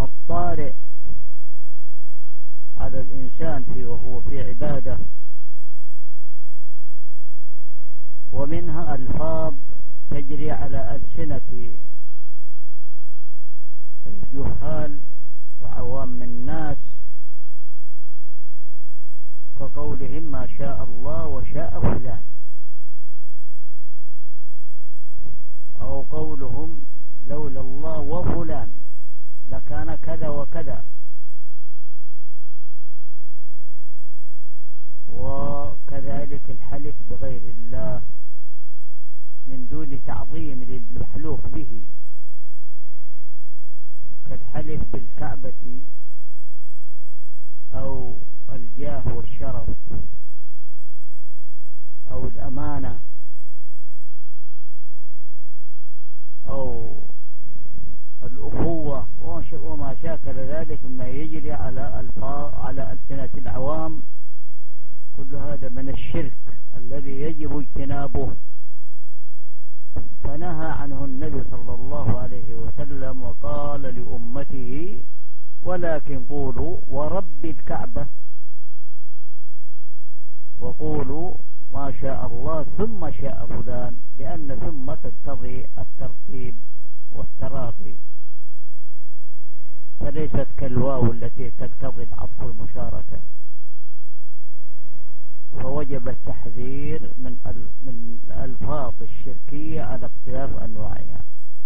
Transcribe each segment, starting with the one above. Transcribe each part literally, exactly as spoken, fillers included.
الطارئ على الإنسان في وهو في عبادة. ومنها ألفاظ تجري على ألسنة الجهال وعوام الناس، كقولهم ما شاء الله وشاء فلان، أو قولهم لولا الله وفلان لكان كذا وكذا. وكذلك الحلف بغير الله من دون تعظيم للمحلوف به، كالحلف بالكعبة أو الجاه والشرف أو الأمانة أو الأخوة وما شاكل ذلك مما يجري على الفاظ على ألسنة العوام. كل هذا من الشرك الذي يجب اجتنابه، فنهى عنه النبي صلى الله عليه وسلم وقال لأمته ولكن قولوا ورب الكعبة وقولوا ما شاء الله ثم شاء فلان، لأن ثم تقتضي الترتيب والتراخي، فليست كالواو التي تقتضي العطف المشاركة. فوجب التحذير من من الألفاظ الشركية على اختلاف أنواعها.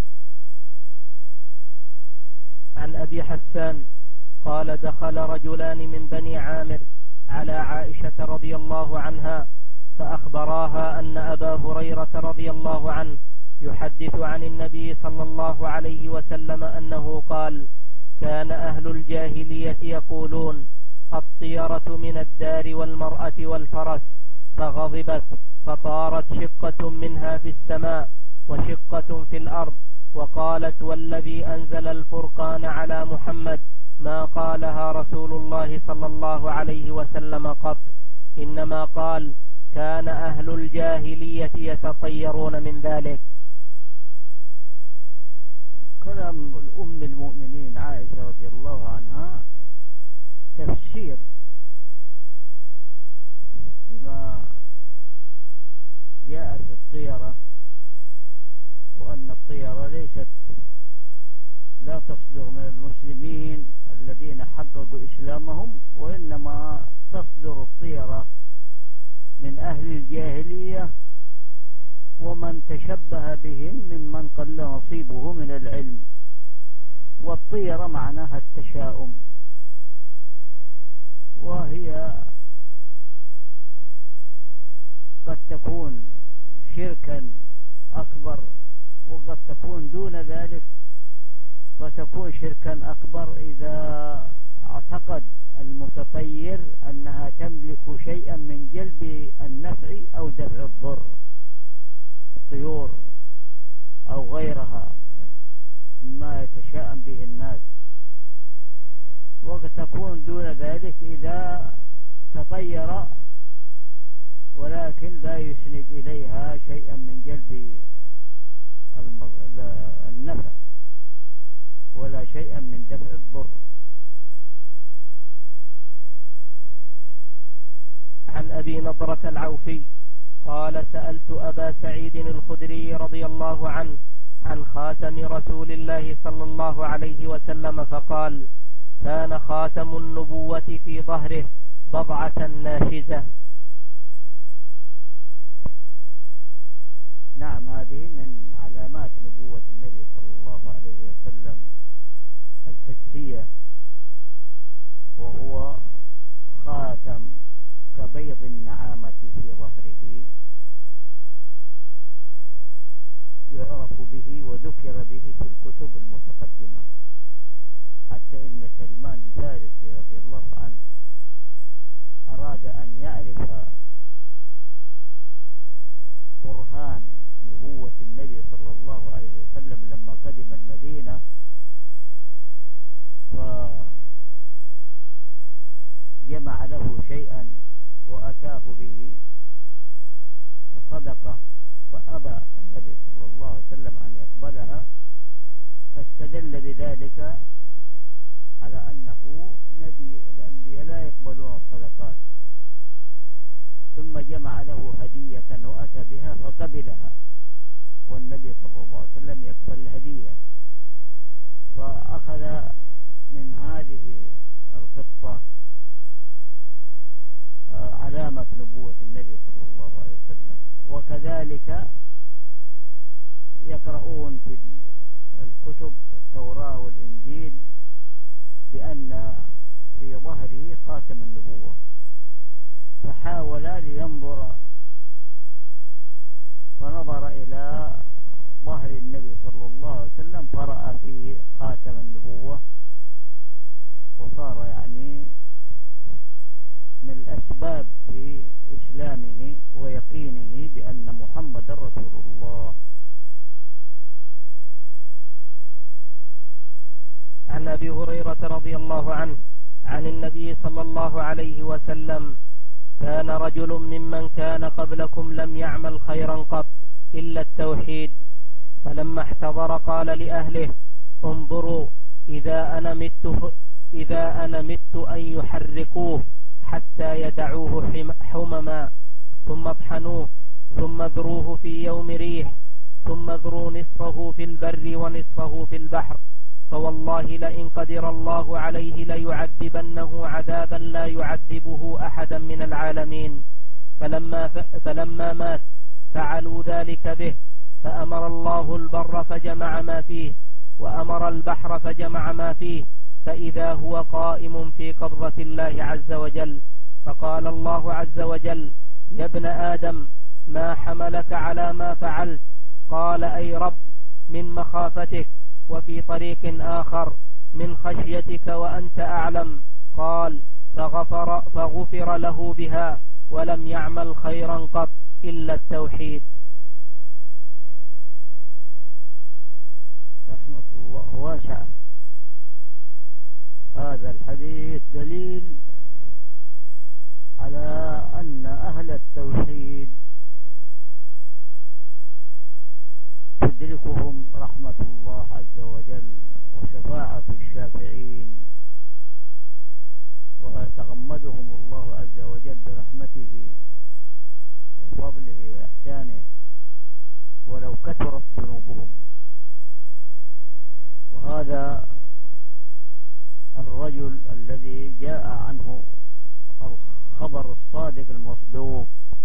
عن أبي حسان قال دخل رجلان من بني عامر على عائشة رضي الله عنها فأخبراها أن أبا هريرة رضي الله عنه يحدث عن النبي صلى الله عليه وسلم أنه قال: كان أهل الجاهلية يقولون الطيرة من الدار والمرأة والفرس، فغضبت فطارت شقة منها في السماء وشقة في الأرض، وقالت: والذي أنزل الفرقان على محمد ما قالها رسول الله صلى الله عليه وسلم قط، إنما قال: كان أهل الجاهلية يتطيرون من ذلك. كلام الأم المؤمنين عائشة رضي الله عنها تفسير بما جاء في الطيرة، وأن الطيرة ليست لا تصدر من المسلمين الذين حققوا إسلامهم، وإنما تصدر الطيرة من أهل الجاهلية ومن تشبه بهم ممن قل نصيبه من العلم. والطيرة معناها التشاؤم، وهي قد تكون شركا أكبر وقد تكون دون ذلك، فتكون شركا أكبر إذا اعتقد المتطير أنها تملك شيئا من جلب النفع أو دفع الضر، الطيور أو غيرها مما يتشاءم به الناس. وقد تكون دون ذلك إذا تطير ولكن لا يسند إليها شيئا من جلب النفع ولا شيئا من دفع الضر. عن أبي نضرة العوفي قال: سألت أبا سعيد الخدري رضي الله عنه عن خاتم رسول الله صلى الله عليه وسلم فقال: كان خاتم النبوة في ظهره بضعة ناشزة. نعم، هذه من علامات نبوة النبي صلى الله عليه وسلم الحسية، وهو خاتم كبيض النعامة في ظهره يعرف به وذكر به في الكتب المتقدمة، حتى إن سلمان الفارسي رضي الله عنه أراد أن يعرف برهان نبوة النبي صلى الله عليه وسلم لما قدم المدينة، فجمع له شيئا وأتاه به فصدقه، فأبى النبي صلى الله عليه وسلم أن يقبلها، فاستدل بذلك على أنه نبي، الأنبياء لا يقبلون الصدقات، ثم جمع له هدية وأتى بها فقبلها، والنبي صلى الله عليه وسلم يقبل الهدية، فأخذ من هذه القصة علامة نبوة النبي صلى الله عليه وسلم. وكذلك يقرؤون في الكتب التوراة والإنجيل بأن في ظهره خاتم النبوة، فحاول لينظر فنظر إلى ظهر النبي صلى الله عليه وسلم فرأى فيه خاتم النبوة، وصار يعني من الأسباب في إسلامه ويقينه بأن محمد رسول الله. عن أبي هريرة رضي الله عنه عن النبي صلى الله عليه وسلم: كان رجل ممن كان قبلكم لم يعمل خيرا قط إلا التوحيد، فلما احتضر قال لأهله: انظروا إذا أنا مت إذا أنا مت أن يحرقوه حتى يدعوه حمما، ثم اطحنوه، ثم اذروه في يوم ريح، ثم اذروا نصفه في البر ونصفه في البحر، فوالله لئن قدر الله عليه ليعذبنه عذابا لا يعذبه أحدا من العالمين. فلما, فلما مات فعلوا ذلك به، فأمر الله البر فجمع ما فيه، وأمر البحر فجمع ما فيه، فإذا هو قائم في قبضة الله عز وجل. فقال الله عز وجل: يا ابن آدم ما حملك على ما فعلت؟ قال: أي رب، من مخافتك. وفي طريق آخر: من خشيتك وأنت أعلم. قال: فغفر, فغفر له بها، ولم يعمل خيرا قط إلا التوحيد. رحمة الله واسعة. هذا الحديث دليل على أن أهل التوحيد تدركهم رحمة الله عز وجل وشفاعة الشافعين، ويتغمدهم الله عز وجل برحمته وفضله وإحسانه ولو كثرت ذنوبهم. وهذا الرجل الذي جاء عنه الخبر الصادق المصدوق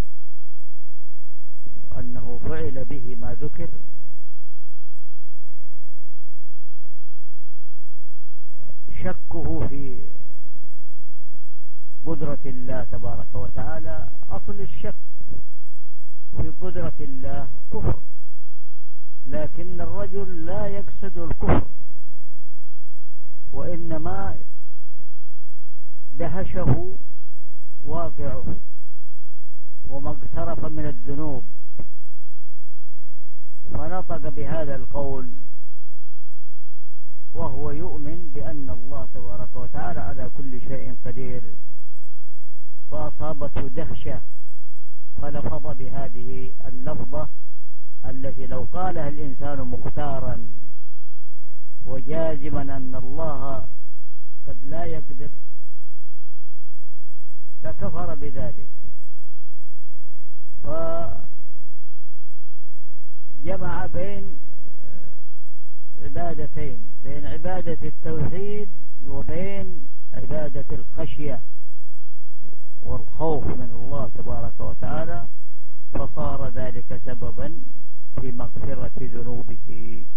أنه فعل به ما ذكر، شكه في قدرة الله تبارك وتعالى، أصل الشك في قدرة الله كفر، لكن الرجل لا يقصد الكفر، وإنما دهشه واقعه وما اقترف من الذنوب، فنطق بهذا القول وهو يؤمن بأن الله تبارك وتعالى على كل شيء قدير، فأصابته دهشة فلفظ بهذه اللفظة التي لو قالها الإنسان مختارا وجازما أن الله قد لا يقدر فكفر بذلك. فجمع بين عبادتين، بين عبادة التوحيد وبين عبادة الخشية والخوف من الله تبارك وتعالى، فصار ذلك سببا في مغفرة ذنوبه.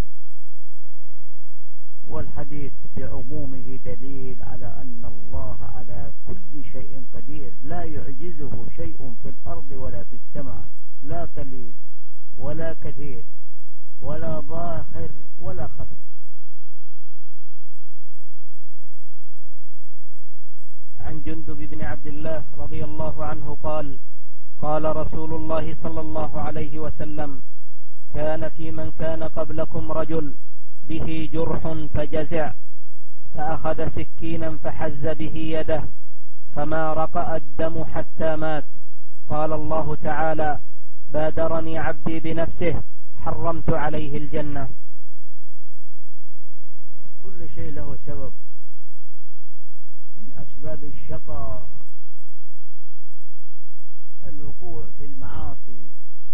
والحديث بعمومه دليل على أن الله على كل شيء قدير، لا يعجزه شيء في الأرض ولا في السماء، لا قليل ولا كثير ولا ظاهر ولا خفي. عن جندب بن عبد الله رضي الله عنه قال: قال رسول الله صلى الله عليه وسلم: كان في من كان قبلكم رجل به جرح فجزع، فأخذ سكينا فحز به يده، فما رقأ الدم حتى مات. قال الله تعالى: بادرني عبدي بنفسه حرمت عليه الجنة. كل شيء له سبب، أسباب الشقاء الوقوع في المعاصي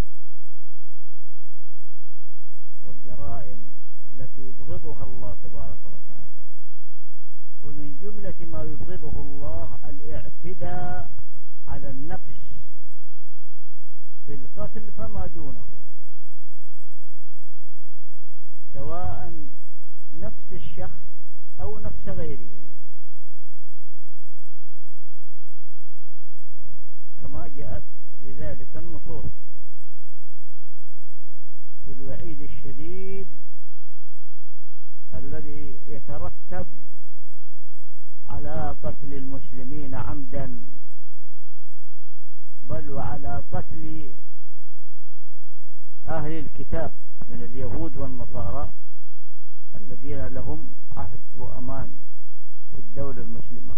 والجرائم التي يبغضها الله تبارك وتعالى. ومن جملة ما يبغضه الله الاعتداء على النفس في القتل فما دونه، سواء نفس الشخص أو نفس غيره، كما جاءت لذلك النصوص في الوعيد الشديد الذي يترتب على قتل المسلمين عمدا، بل وعلى قتل أهل الكتاب من اليهود والنصارى الذين لهم عهد وأمان في الدولة المسلمة.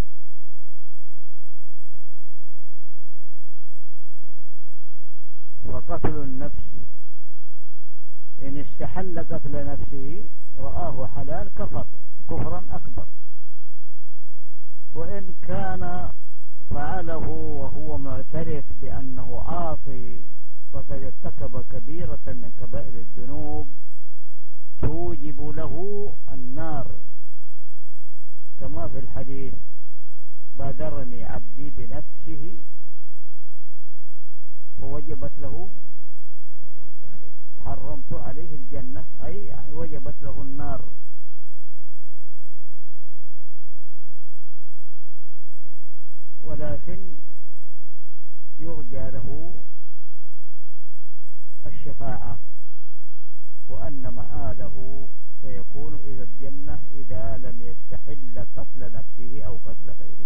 فقتل النفس إن استحل قتل نفسه رآه حلال كفر كفرا أكبر، وإن كان فعله وهو معترف بأنه عاصي فقد ارتكب كبيرة من كبائر الذنوب توجب له النار، كما في الحديث: بادرني عبدي بنفسه فوجبت له حرمت عليه الجنة، أي وجبت له النار. ولكن يرجى له الشفاعة، وأن مآله سيكون إلى الجنة إذا لم يستحل قتل نفسه أو قتل غيره.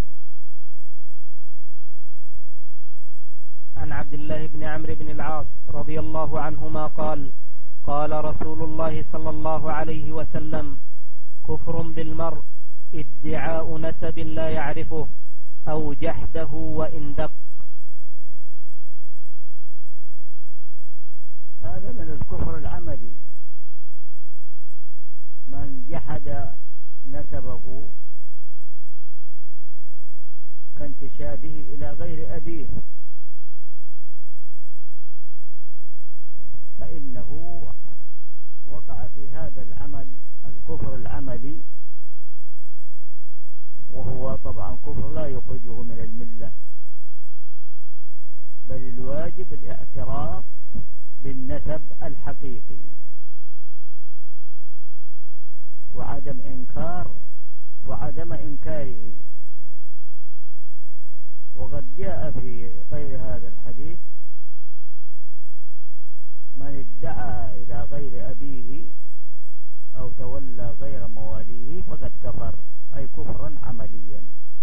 عن عبد الله بن عمرو بن العاص رضي الله عنهما قال: قال رسول الله صلى الله عليه وسلم: كفر بالمرء ادعاء نسب لا يعرفه أو جحده وإن دق. هذا من الكفر العملي، من جحد نسبه كانتسابه إلى غير أبيه فإنه وقع في هذا العمل الكفر العملي، وهو طبعا كفر لا يخرجه من الملة، بل الواجب الاعتراف بالنسب الحقيقي وعدم إنكار وعدم إنكاره. وقد جاء في غير هذا الحديث: من ادعى إلى غير أبيه أو تولى غير مواليه فقد كفر، أي كفرا عمليا.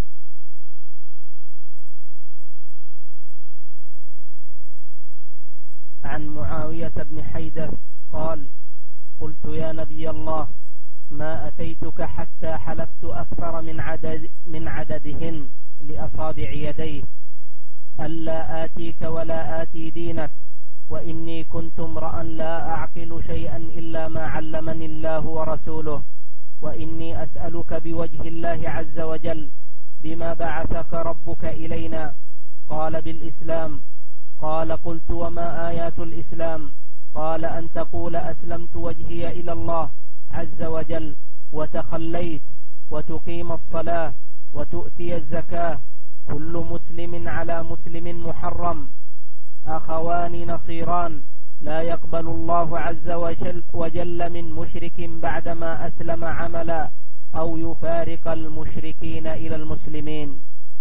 عن معاوية بن حيدة قال: قلت يا نبي الله، ما أتيتك حتى حلفت أكثر من عدد من عددهن لأصابع يديه ألا آتيك ولا آتي دينك، وإني كنت امرأ لا أعقل شيئا إلا ما علمني الله ورسوله، وإني أسألك بوجه الله عز وجل بما بعثك ربك إلينا. قال: بالإسلام. قال: قلت وما آيات الإسلام؟ قال: أن تقول أسلمت وجهي إلى الله عز وجل وتخليت، وتقيم الصلاة، وتؤتي الزكاة، كل مسلم على مسلم محرم، أخوان نصيران، لا يقبل الله عز وجل, وجل من مشرك بعدما أسلم عملا، أو يفارق المشركين إلى المسلمين.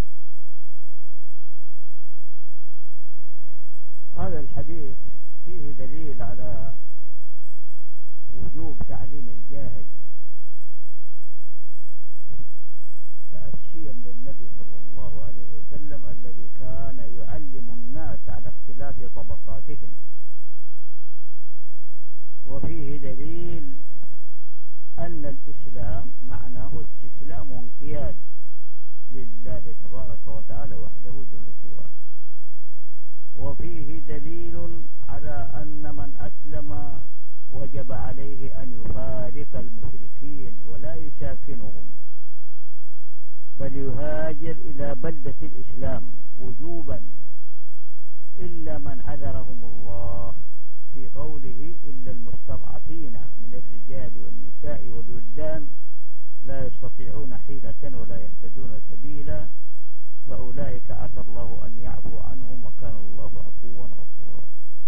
هذا الحديث فيه دليل على وجوب تعليم الجاهل، تأسيا بالنبي صلى الله عليه وسلم الذي كان يعلم الناس على اختلاف طبقاتهم. وفيه دليل أن الإسلام معناه استسلام وانقياد لله تبارك وتعالى وحده دون سواه. وفيه دليل على أن من أسلم وجب عليه أن يفارق المشركين ولا يساكنهم، بل يهاجرهم يهاجر إلى بلدة الإسلام وجوبا إلا من عذرهم الله في قوله إلا المستضعفين من الرجال والنساء والولدان لا يستطيعون حيلة ولا يهتدون سبيلا فأولئك عسى الله أن يعفو عنهم وكان الله عفوا غفورا.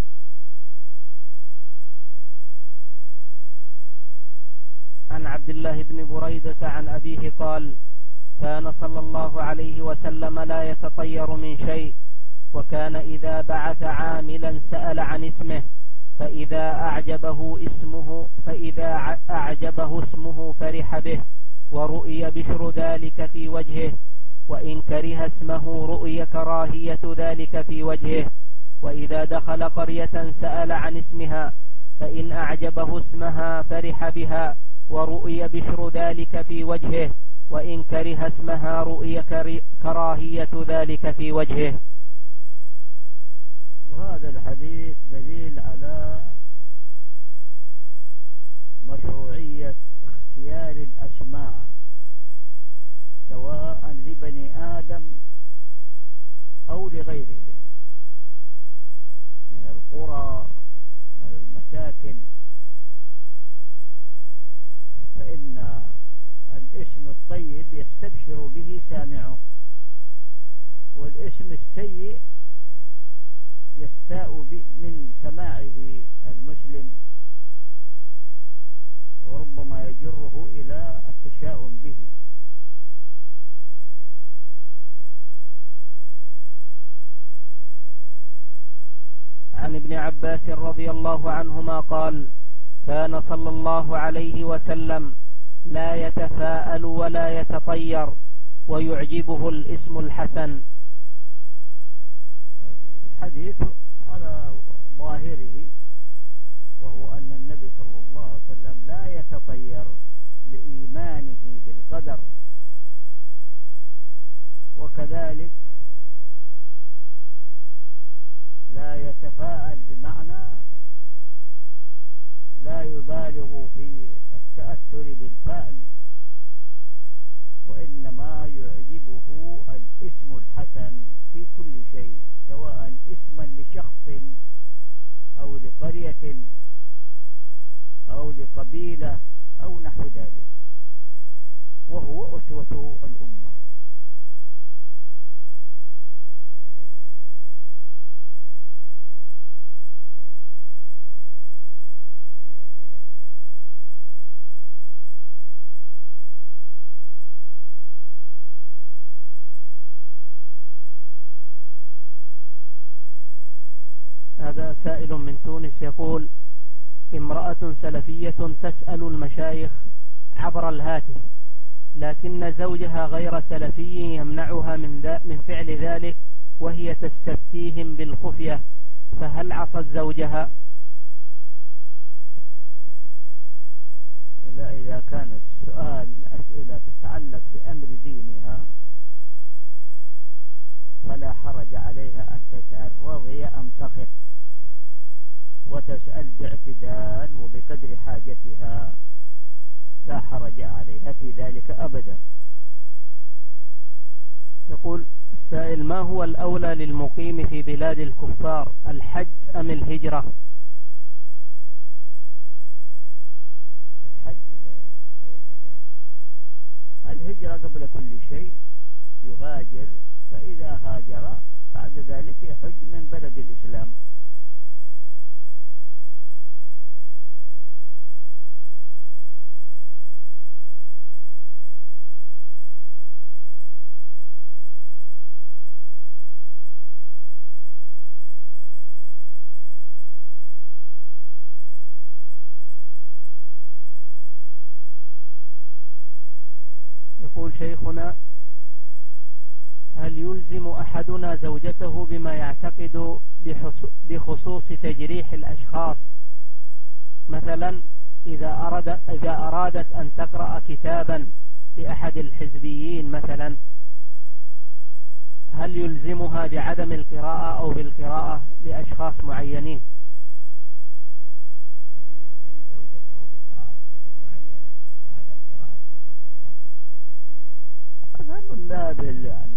عن عبد الله بن بريدة عن أبيه قال كان صلى الله عليه وسلم لا يتطير من شيء وكان إذا بعث عاملا سأل عن اسمه فإذا أعجبه اسمه فإذا أعجبه اسمه فرح به ورؤي بشر ذلك في وجهه وإن كره اسمه رؤي كراهية ذلك في وجهه وإذا دخل قرية سأل عن اسمها فإن أعجبه اسمها فرح بها ورؤي بشر ذلك في وجهه وإن كره اسمها رؤي كراهية ذلك في وجهه. وهذا الحديث دليل على مشروعية اختيار الأسماء سواء لبني آدم أو لغيرهم من القرى من المساكن، فإن الاسم الطيب يستبشر به سامعه والاسم السيء يستاء من سماعه المسلم وربما يجره إلى التشاؤم به. عن ابن عباس رضي الله عنهما قال كان صلى الله عليه وسلم لا يتفاءل ولا يتطير ويعجبه الاسم الحسن. الحديث على ظاهره وهو أن النبي صلى الله عليه وسلم لا يتطير لإيمانه بالقدر، وكذلك لا يتفاءل بمعنى لا يبالغ في التأثر بالفعل، وإنما يعجبه الاسم الحسن في كل شيء سواء اسما لشخص أو لقرية أو لقبيلة أو نحو ذلك، وهو أسوة الأمة. هذا سائل من تونس يقول امرأة سلفية تسأل المشايخ عبر الهاتف لكن زوجها غير سلفي يمنعها من, من فعل ذلك وهي تستفتيهم بالخفية، فهل عصت زوجها؟ لا، إذا كان السؤال أسئلة تتعلق بأمر دينها فلا حرج عليها أن تسأل رضي أم سخط، وتسأل باعتدال وبقدر حاجتها، لا حرج عليها في ذلك أبدا. يقول السائل ما هو الأولى للمقيم في بلاد الكفار، الحج أم الهجرة؟ الحج أو الهجرة؟ الهجرة قبل كل شيء، يهاجر، فإذا هاجر بعد ذلك يحج من بلد الإسلام. يقول شيخنا هل يلزم أحدنا زوجته بما يعتقد بخصوص تجريح الأشخاص؟ مثلا إذا, أراد إذا أرادت أن تقرأ كتابا لأحد الحزبيين مثلا، هل يلزمها بعدم القراءة أو بالقراءة لأشخاص معينين؟ هل يلزم زوجته بقراءة كتب معينة وعدم قراءة كتب أيضا للحزبيين؟ هذا من باب يعني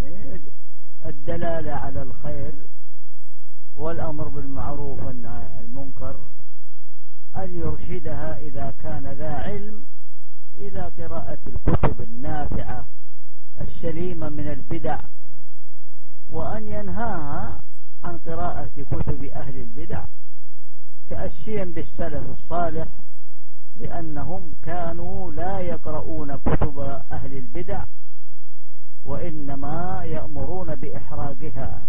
الدلالة على الخير والأمر بالمعروف والنهي عن المنكر، أن يرشدها إذا كان ذا علم إلى قراءة الكتب النافعة السليمة من البدع، وأن ينهاها عن قراءة كتب أهل البدع تأسيا بالسلف الصالح، لأنهم كانوا لا يقرؤون كتب أهل البدع وإنما يأمرون بإحراقها.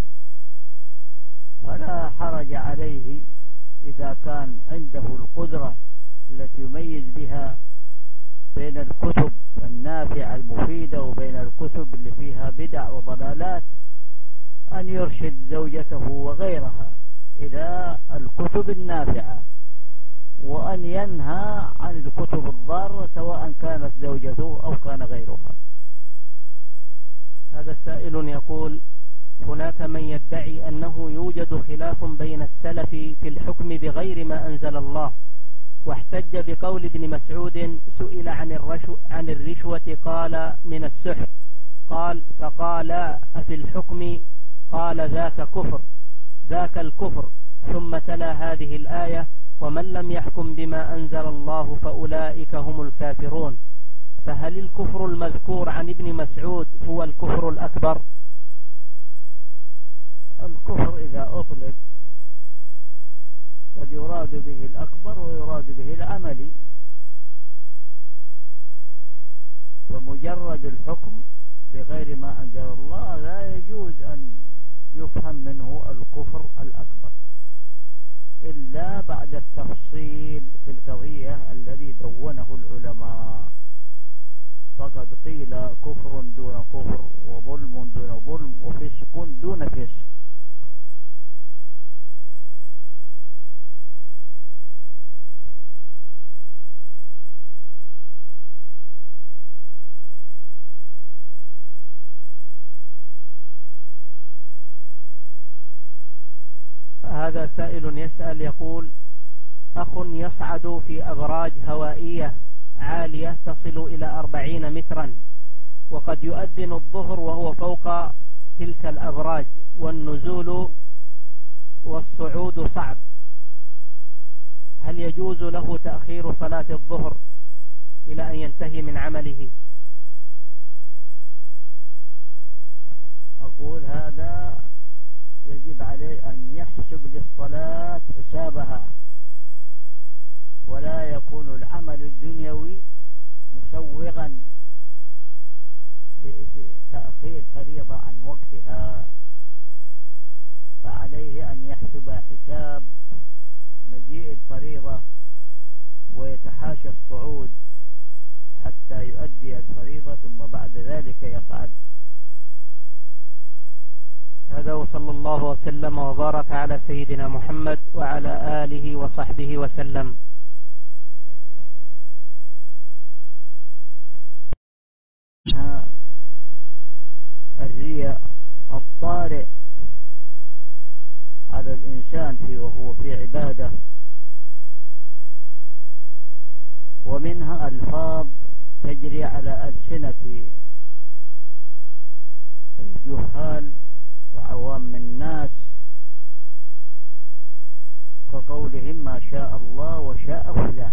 فلا حرج عليه إذا كان عنده القدرة التي يميز بها بين الكتب النافعة المفيدة وبين الكتب اللي فيها بدع وضلالات، أن يرشد زوجته وغيرها إلى الكتب النافعة، وأن ينهى عن الكتب الضارة سواء كانت زوجته أو كان غيرها. هذا سائل يقول: هناك من يدعي أنه يوجد خلاف بين السلف في الحكم بغير ما أنزل الله، واحتج بقول ابن مسعود سئل عن الرشوة, عن الرشوة قال من السحر، قال فقال أفي الحكم؟ قال ذاك كفر ذاك الكفر، ثم تلا هذه الآية: ومن لم يحكم بما أنزل الله فأولئك هم الكافرون. فهل الكفر المذكور عن ابن مسعود هو الكفر الأكبر؟ الكفر إذا أطلق قد يراد به الأكبر ويراد به العملي، فمجرد الحكم بغير ما أنزل الله لا يجوز أن يفهم منه الكفر الأكبر إلا بعد التفصيل في القضية الذي دونه العلماء. فقد قيل كفر دون كفر، وظلم دون ظلم، وفسق دون فسق. هذا سائل يسأل يقول: أخ يصعد في أبراج هوائية عالية تصل إلى أربعين مترا، وقد يؤذن الظهر وهو فوق تلك الأبراج، والنزول والصعود صعب، هل يجوز له تأخير صلاة الظهر إلى أن ينتهي من عمله؟ أقول هذا يجب عليه أن يحسب للصلاة حسابها، ولا يكون العمل الدنيوي مسوغا لتأخير فريضة عن وقتها، فعليه أن يحسب حساب مجيء الفريضة ويتحاشى الصعود حتى يؤدي الفريضة ثم بعد ذلك يصعد. هذا وصلى الله وسلم وبارك على سيدنا محمد وعلى آله وصحبه وسلم. الرياء الطارئ على الإنسان في وهو في عبادة، ومنها ألفاظ تجري على ألسنة الجهال وعوام الناس، كقولهم ما شاء الله وشاء فلان،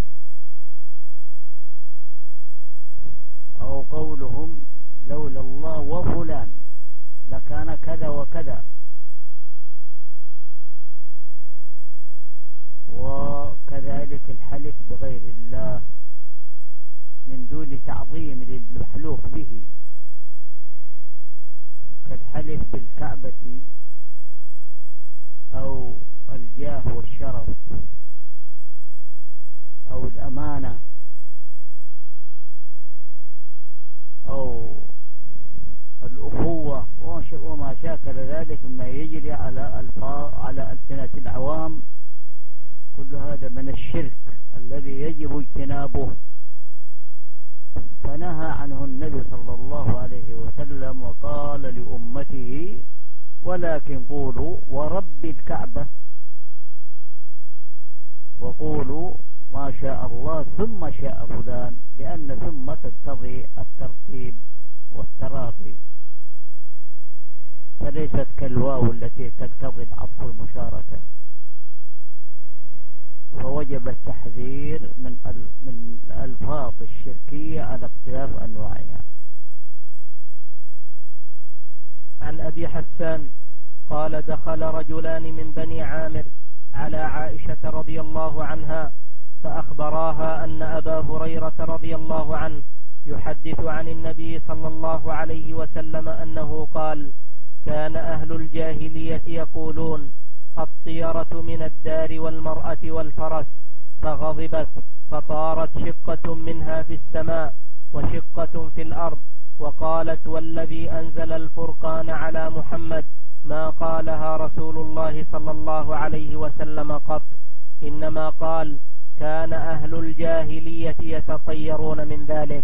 أو قولهم لولا الله وفلان لكان كذا وكذا، وكذلك الحلف بغير الله من دون تعظيم للمحلوف به، كالحلف بالكعبة أو الجاه والشرف أو الأمانة أو الأخوة وما شاكل ذلك مما يجري على الفاظ على ألسنة العوام. كل هذا من الشرك الذي يجب اجتنابه، فنهى عنه النبي صلى الله عليه وسلم وقال لأمته: ولكن قولوا ورب الكعبة، وقولوا ما شاء الله ثم شاء فلان، لأن ثم تقتضي الترتيب والتراخي. فلا وليست كالواو التي تقتضي العطف المشاركة، فوجب التحذير من من الألفاظ الشركية على اختلاف أنواعها. عن أبي حسان قال دخل رجلان من بني عامر على عائشة رضي الله عنها فأخبراها أن أبا هريرة رضي الله عنه يحدث عن النبي صلى الله عليه وسلم أنه قال: كان أهل الجاهلية يقولون الطيرة من الدار والمرأة والفرس، فغضبت فطارت شقة منها في السماء وشقة في الأرض، وقالت: والذي أنزل الفرقان على محمد ما قالها رسول الله صلى الله عليه وسلم قط، إنما قال: كان أهل الجاهلية يتطيرون من ذلك.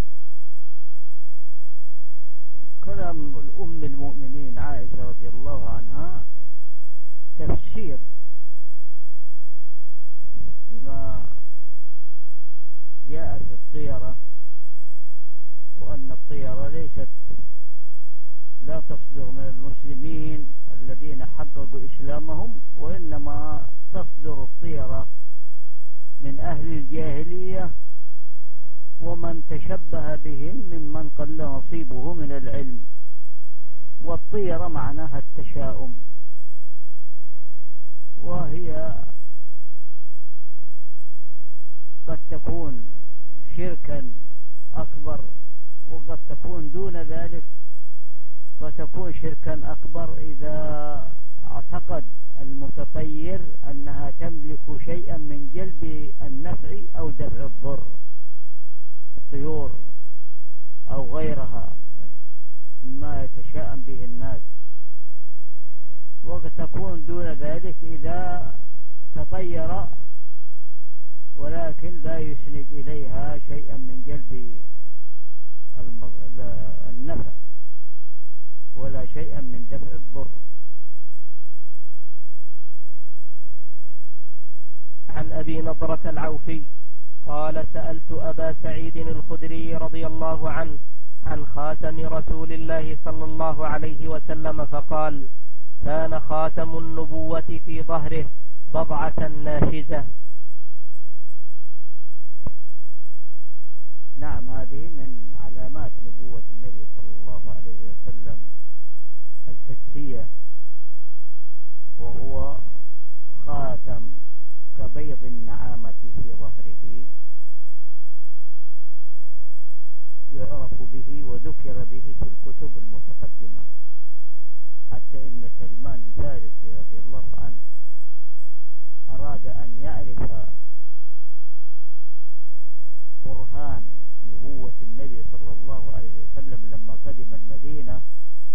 كلام الأم المؤمنين عائشة رضي الله عنها تفسير بما جاء في الطيرة، وأن الطيرة ليست لا تصدر من المسلمين الذين حققوا إسلامهم، وإنما تصدر الطيرة من أهل الجاهلية ومن تشبه بهم ممن قل نصيبه من العلم. والطيرة معناها التشاؤم، وهي قد تكون شركا أكبر وقد تكون دون ذلك، فتكون شركا أكبر إذا اعتقد المتطير أنها تملك شيئا من جلب النفع أو دفع الضر، الطيور أو غيرها مما يتشاءم به الناس. وقد تكون دون ذلك إذا تطير ولكن لا يسند إليها شيئا من جلب النفع ولا شيئا من دفع الضر. عن أبي نضرة العوفي قال: سألت أبا سعيد الخدري رضي الله عنه عن خاتم رسول الله صلى الله عليه وسلم فقال: كان خاتم النبوة في ظهره بضعة ناشزة. نعم، هذه من علامات نبوة النبي صلى الله عليه وسلم الحسية، وهو خاتم كبيض النعامة في ظهره يعرف به وذكر به في الكتب المتقدمة، حتى إن سلمان الفارسي رضي الله عنه أراد أن يعرف برهان نبوة النبي صلى الله عليه وسلم لما قدم المدينة،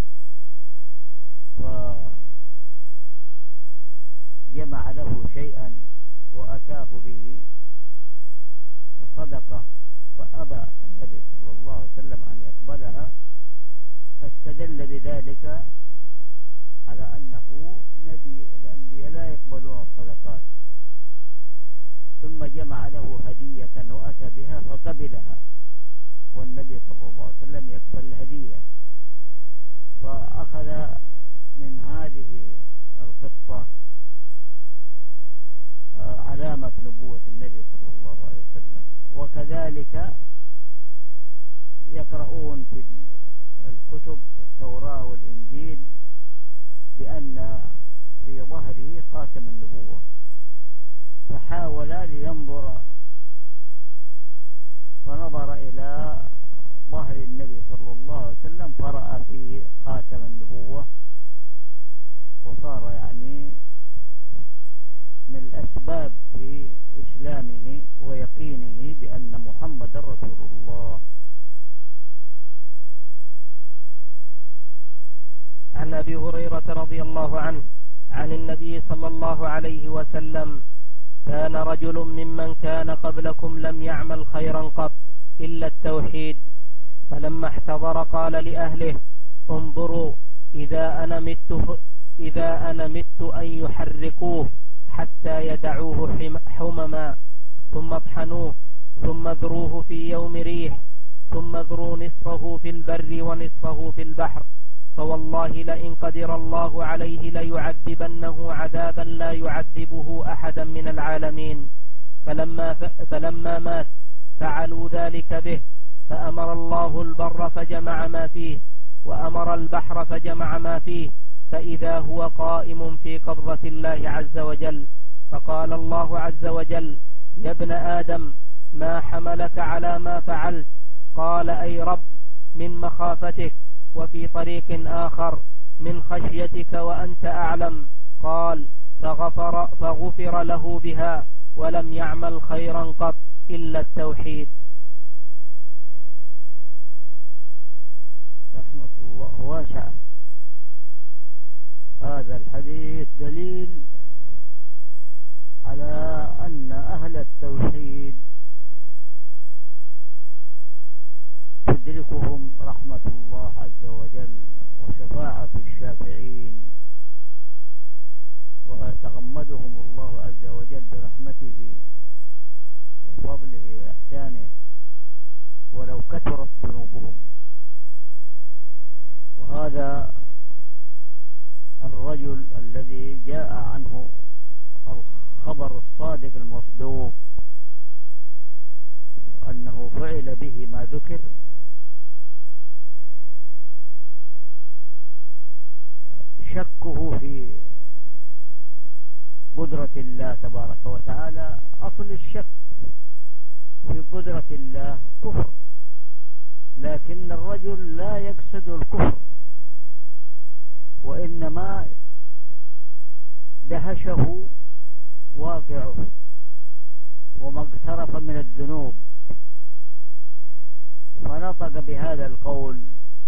فجمع له شيئا وأتاه به فصدقه، فأبى النبي صلى الله عليه وسلم أن يقبلها، فاستدل بذلك على أنه نبي، الأنبياء لا يقبلون الصدقات، ثم جمع له هدية وأتى بها فقبلها، والنبي صلى الله عليه وسلم يقبل الهدية. فأخذ من هذه القصة علامة نبوة النبي صلى الله عليه وسلم. وكذلك يقرؤون في الكتب التوراة والإنجيل بأن في ظهره خاتم النبوة، فحاول لينظر فنظر إلى ظهر النبي صلى الله عليه وسلم فرأى فيه خاتم النبوة، وصار يعني من الأسباب في إسلامه ويقينه بأن محمد رسول الله. عن أبي هريرة رضي الله عنه عن النبي صلى الله عليه وسلم: كان رجل ممن كان قبلكم لم يعمل خيرا قط إلا التوحيد، فلما احتضر قال لأهله: انظروا إذا أنا مت إذا أنا مت أن يحرقوه حتى يدعوه حمما، ثم اطحنوه، ثم اذروه في يوم ريح، ثم اذروا نصفه في البر ونصفه في البحر. فوالله لئن قدر الله عليه ليعذبنه عذابا لا يعذبه أحدا من العالمين. فلما, فلما مات فعلوا ذلك به، فأمر الله البر فجمع ما فيه، وأمر البحر فجمع ما فيه، فإذا هو قائم في قبضة الله عز وجل. فقال الله عز وجل: يا ابن آدم ما حملك على ما فعلت؟ قال: أي رب، من مخافتك. وفي طريق آخر: من خشيتك وأنت أعلم. قال: فغفر, فغفر له بها، ولم يعمل خيرا قط إلا التوحيد. رحمة الله واسعة. هذا الحديث دليل على أن أهل التوحيد تدركهم رحمة الله عز وجل وشفاعة الشافعين، ويتغمدهم الله عز وجل برحمته وفضله وإحسانه ولو كثرت ذنوبهم. وهذا الرجل الذي جاء عنه الخبر الصادق المصدوق أنه فعل به ما ذكر، شكه في قدرة الله تبارك وتعالى. أصل الشك في قدرة الله كفر، لكن الرجل لا يقصد الكفر، وإنما دهشه واقعه وما اقترف من الذنوب، فنطق بهذا القول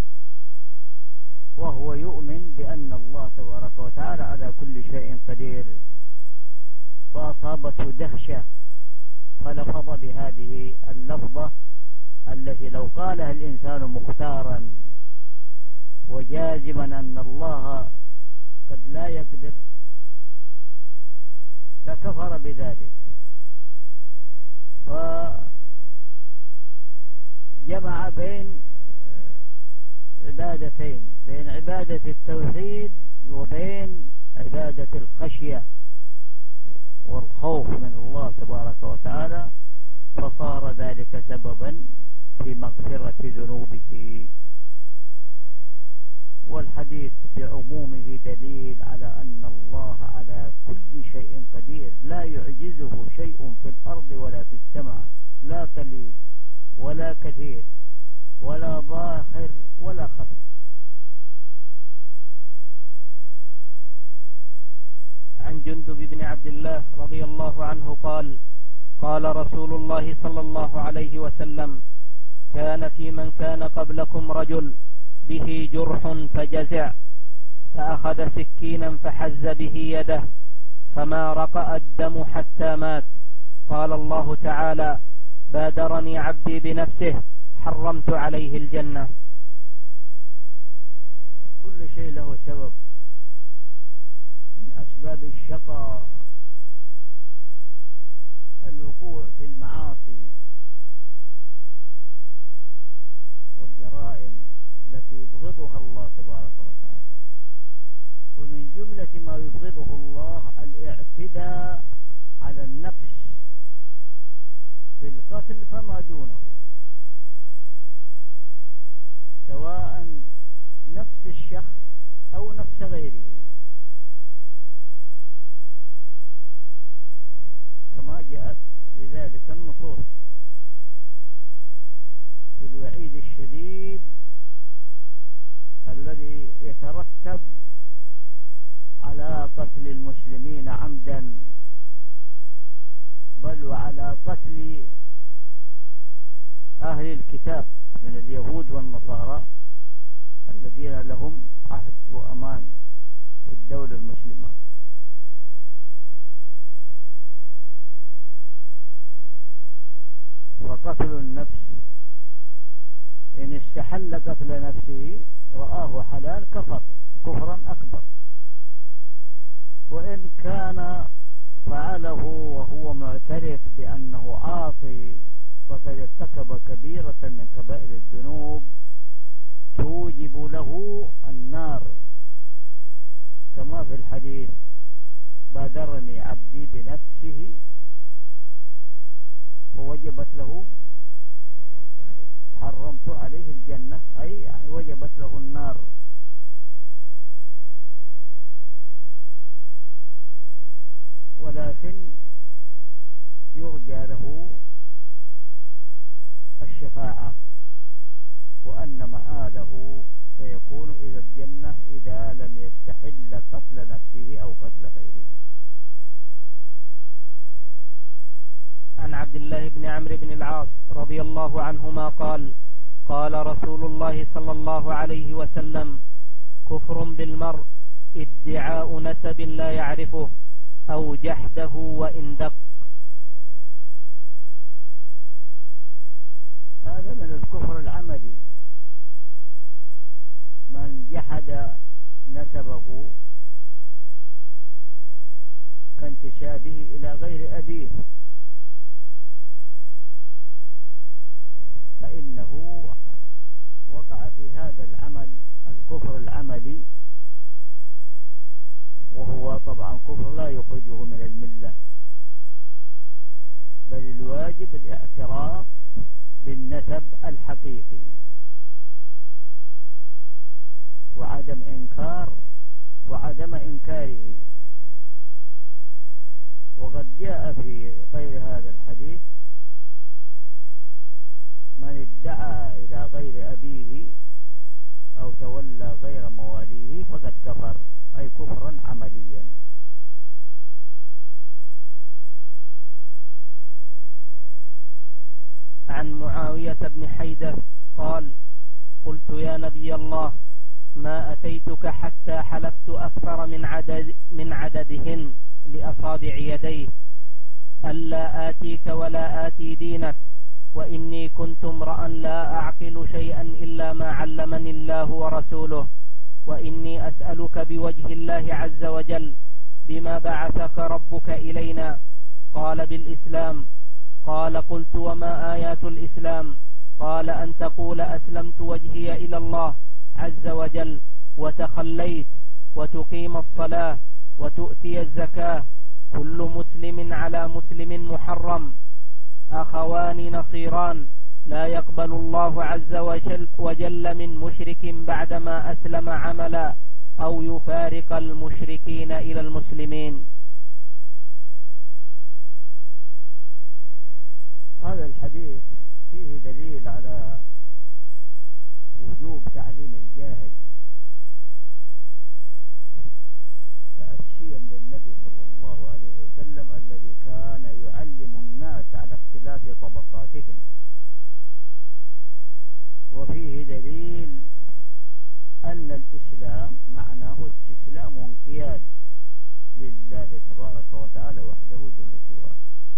وهو يؤمن بأن الله تبارك وتعالى على كل شيء قدير، فأصابته دهشة فلفظ بهذه اللفظة التي لو قالها الإنسان مختارا وجازما أن الله قد لا يقدر فكفر بذلك. فجمع بين عبادتين، بين عبادة التوحيد وبين عبادة الخشية والخوف من الله تبارك وتعالى، فصار ذلك سببا في مغفرة ذنوبه. والحديث بعمومه دليل على أن الله على كل شيء قدير، لا يعجزه شيء في الأرض ولا في السماء، لا قليل ولا كثير ولا ظاهر ولا خفي. عن جندب بن عبد الله رضي الله عنه قال: قال رسول الله صلى الله عليه وسلم: كان في من كان قبلكم رجل به جرح فجزع، فأخذ سكينا فحز به يده، فما رقأ الدم حتى مات. قال الله تعالى: بادرني عبدي بنفسه حرمت عليه الجنة. كل شيء له سبب. من أسباب الشقاء الوقوع في المعاصي والجرائم التي يبغضها الله تبارك وتعالى، ومن جملة ما يبغضه الله الاعتداء على النفس في القتل فما دونه، سواء نفس الشخص أو نفس غيره، كما جاءت بذلك النصوص في الوعيد الشديد الذي يترتب على قتل المسلمين عمدا، بل وعلى قتل أهل الكتاب من اليهود والنصارى الذين لهم عهد وأمان في الدولة المسلمة. فقتل النفس إن استحل قتل نفسه رآه حلال كفر كفرا أكبر، وإن كان فعله وهو معترف بأنه عاصي فقد ارتكب كبيرة من كبائر الذنوب توجب توجب له النار، كما في الحديث: بادرني عبدي بنفسه فوجبت له حرمت عليه الجنة، أي وجبت له النار. ولكن يرجى له الشفاعة، وأن مآله سيكون إلى الجنة إذا لم يستحل قتل نفسه أو قتل غيره. عن عبد الله بن عمرو بن العاص رضي الله عنهما قال: قال رسول الله صلى الله عليه وسلم: كفر بالمرء ادعاء نسب لا يعرفه أو جحده وإن دق. هذا من الكفر العملي، من جحد نسبه كانتسابه إلى غير أبيه فإنه وقع في هذا العمل الكفر العملي، وهو طبعا كفر لا يخرجه من الملة، بل الواجب الاعتراف بالنسب الحقيقي وعدم إنكار وعدم إنكاره. وقد جاء في غير هذا الحديث: من ادعى إلى غير أبيه أو تولى غير مواليه فقد كفر، أي كفرا عمليا. عن معاوية بن حيدة قال: قلت يا نبي الله، ما أتيتك حتى حلفت أكثر من عدد من عددهن لأصابع يديه ألا آتيك ولا آتي دينك، وإني كنت امرأ لا أعقل شيئا إلا ما علمني الله ورسوله، وإني أسألك بوجه الله عز وجل بما بعثك ربك إلينا. قال: بالإسلام. قال: قلت وما آيات الإسلام؟ قال: أن تقول أسلمت وجهي إلى الله عز وجل وتخليت، وتقيم الصلاة، وتؤتي الزكاة. كل مسلم على مسلم محرم، أخوان نصيران، لا يقبل الله عز وجل, وجل من مشرك بعدما أسلم عملا، أو يفارق المشركين إلى المسلمين. هذا الحديث فيه دليل على وجوب تعليم الجاهل، تأسيا بالنبي صلى الله عليه وسلم الذي كان يعلم الناس على اختلاف طبقاتهم. وفيه دليل أن الإسلام معناه استسلام وانقياد لله تبارك وتعالى وحده دون سواه.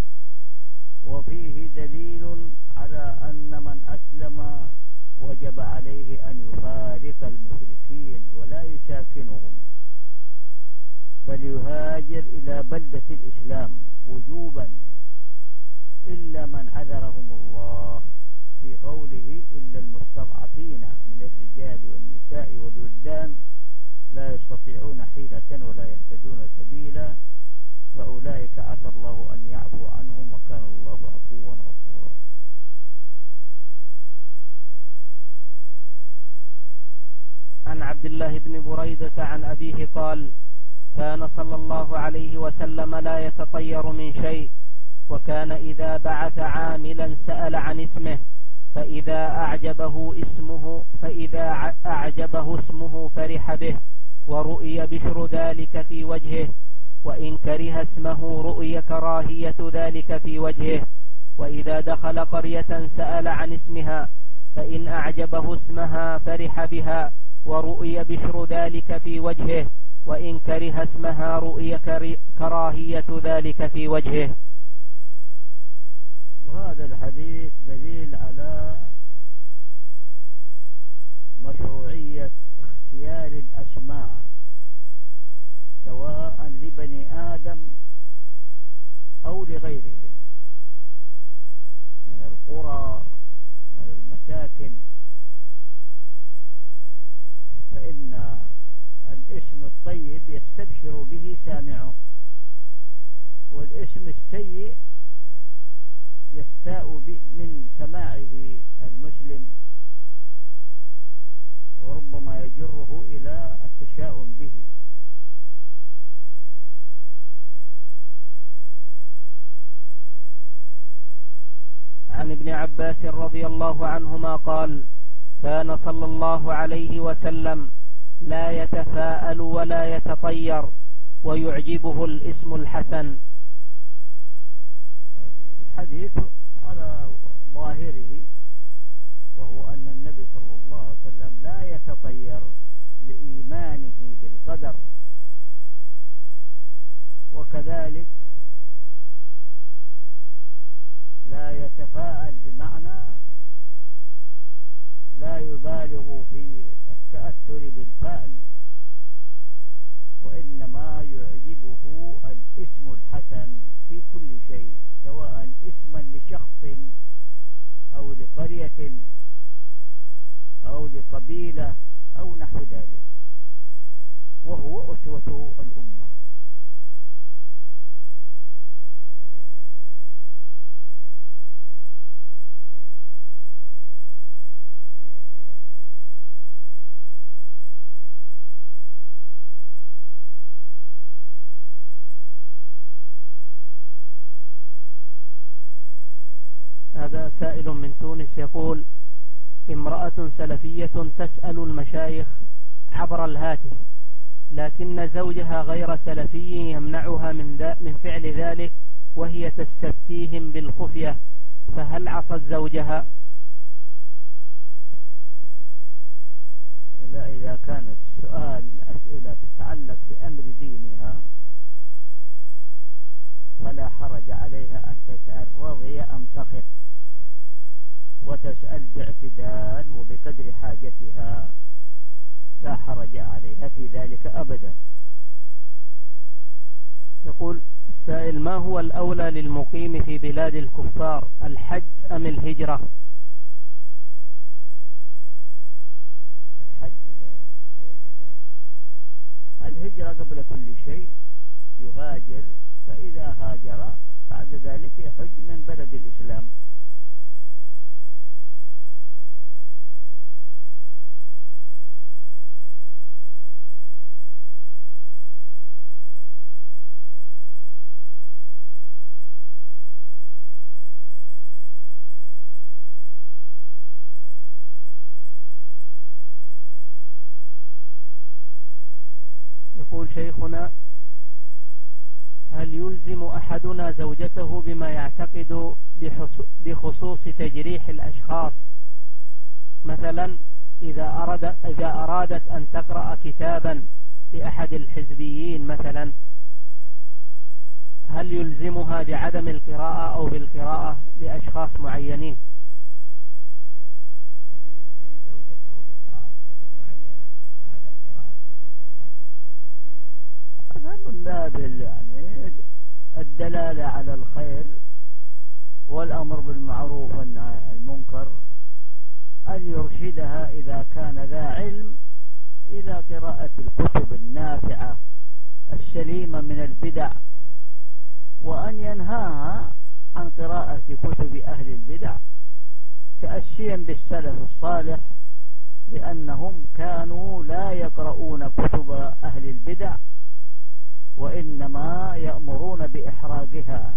وفيه دليل على أن من أسلم وجب عليه أن يفارق المشركين ولا يساكنهم، بل يهاجر إلى بلدة الإسلام وجوبا، إلا من عذرهم الله في قوله: إلا المستضعفين من الرجال والنساء والولدان لا يستطيعون حيلة ولا يهتدون سبيلا، فأولئك عسى الله أن يعفو عنهم وكان الله عفوا غفورا. عن عبد الله بن بريدة عن أبيه قال: كان صلى الله عليه وسلم لا يتطير من شيء، وكان إذا بعث عاملا سأل عن اسمه، فإذا أعجبه اسمه فإذا أعجبه اسمه فرح به، ورؤي بشر ذلك في وجهه، وإن كره اسمه رؤي كراهية ذلك في وجهه. وإذا دخل قرية سأل عن اسمها، فإن أعجبه اسمها فرح بها، ورؤي بشر ذلك في وجهه، وإن كره اسمها رؤي كراهية ذلك في وجهه. وهذا الحديث دليل على مشروعية اختيار الأسماء سواء لبني آدم أو لغيرهم من القرى من المساكن، فإن الاسم الطيب يستبشر به سامعه، والاسم السيء يستاء من سماعه المسلم وربما يجره إلى التشاؤم به. عن ابن عباس رضي الله عنهما قال: كان صلى الله عليه وسلم لا يتفاءل ولا يتطير ويعجبه الاسم الحسن. الحديث على ظاهره وهو أن النبي صلى الله عليه وسلم لا يتطير لإيمانه بالقدر، وكذلك لا يتفاءل بمعنى لا يبالغ في التأثر بالفأل، وإنما يعجبه الاسم الحسن في كل شيء، سواء اسما لشخص أو لقرية أو لقبيلة أو نحو ذلك، وهو أسوة الأمة. هذا سائل من تونس يقول: امرأة سلفية تسأل المشايخ عبر الهاتف، لكن زوجها غير سلفي يمنعها من, من فعل ذلك وهي تستفتيهم بالخفية، فهل عصت زوجها؟ لا، إذا كان السؤال أسئلة تتعلق بأمر دينها فلا حرج عليها أن تسأل رضي أم سخط، وتسأل باعتدال وبقدر حاجتها، لا حرج عليها في ذلك أبدا. يقول السائل: ما هو الأولى للمقيم في بلاد الكفار، الحج أم الهجرة؟ الحج أو الهجرة؟ الهجرة قبل كل شيء، يهاجر، فإذا هاجر بعد ذلك يحج من بلد الإسلام. يقول شيخنا: هل يلزم أحدنا زوجته بما يعتقد بخصوص تجريح الأشخاص؟ مثلا إذا, أراد إذا أرادت أن تقرأ كتابا لأحد الحزبيين مثلا، هل يلزمها بعدم القراءة أو بالقراءة لأشخاص معينين؟ هل يلزم زوجته بقراءة كتب معينة وعدم قراءة كتب أيضا للحزبيين؟ هذا من باب يعني الدلالة على الخير والأمر بالمعروف والنهي عن المنكر، أن يرشدها إذا كان ذا علم إلى قراءة الكتب النافعة السليمة من البدع، وأن ينهاها عن قراءة كتب أهل البدع تأسيا بالسلف الصالح، لأنهم كانوا لا يقرؤون كتب أهل البدع وإنما يأمرون بإحراقها.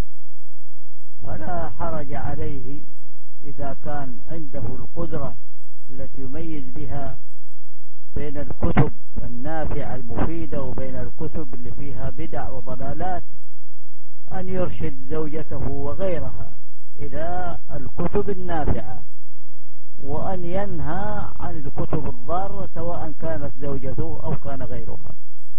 فلا حرج عليه إذا كان عنده القدرة التي يميز بها بين الكتب النافعة المفيدة وبين الكتب اللي فيها بدع وضلالات، أن يرشد زوجته وغيرها إلى الكتب النافعة، وأن ينهى عن الكتب الضارة سواء كانت زوجته أو كان غيرها.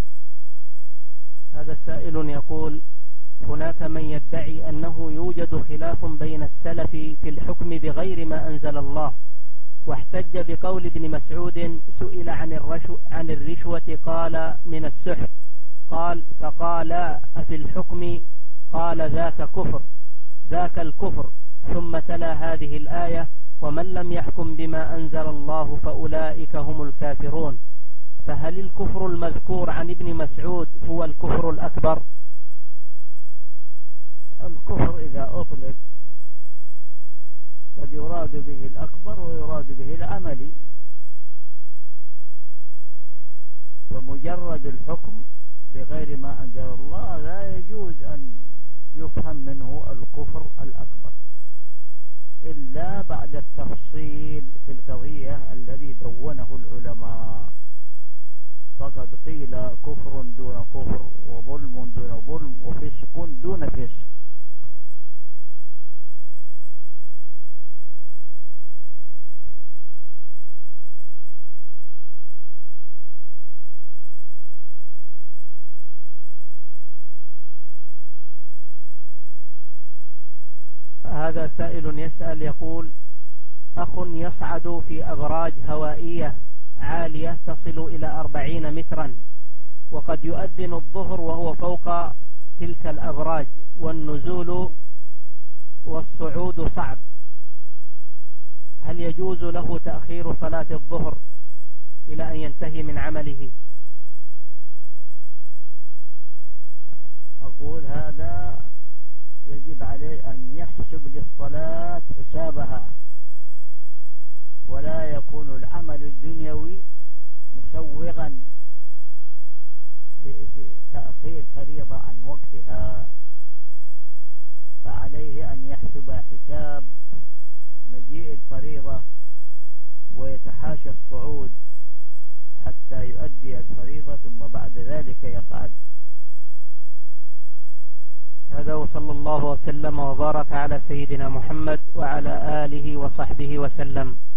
هذا سائل يقول: هناك من يدعي أنه يوجد خلاف بين السلف في الحكم بغير ما أنزل الله، واحتج بقول ابن مسعود سئل عن الرشوة, عن الرشوة قال من السحر، قال فقال أفي الحكم؟ قال ذاك كفر ذاك الكفر، ثم تلا هذه الآية: ومن لم يحكم بما أنزل الله فأولئك هم الكافرون. فهل الكفر المذكور عن ابن مسعود هو الكفر الأكبر؟ الكفر إذا أطلق قد يراد به الأكبر ويراد به العملي، فمجرد الحكم بغير ما أنزل الله لا يجوز أن يفهم منه الكفر الأكبر إلا بعد التفصيل في القضية الذي دونه العلماء. فقد قيل كفر دون كفر، وظلم دون ظلم، وفسق دون فسق. هذا سائل يسأل يقول: أخ يصعد في أبراج هوائية عالية تصل إلى أربعين مترا، وقد يؤذن الظهر وهو فوق تلك الأبراج، والنزول والصعود صعب، هل يجوز له تأخير صلاة الظهر إلى أن ينتهي من عمله؟ أقول هذا يجب عليه أن يحسب للصلاة حسابها، ولا يكون العمل الدنيوي مسوغا لتأخير فريضة عن وقتها، فعليه أن يحسب حساب مجيء الفريضة ويتحاشى الصعود حتى يؤدي الفريضة ثم بعد ذلك يصعد. هذا وصلى الله وسلم وبارك على سيدنا محمد وعلى آله وصحبه وسلم.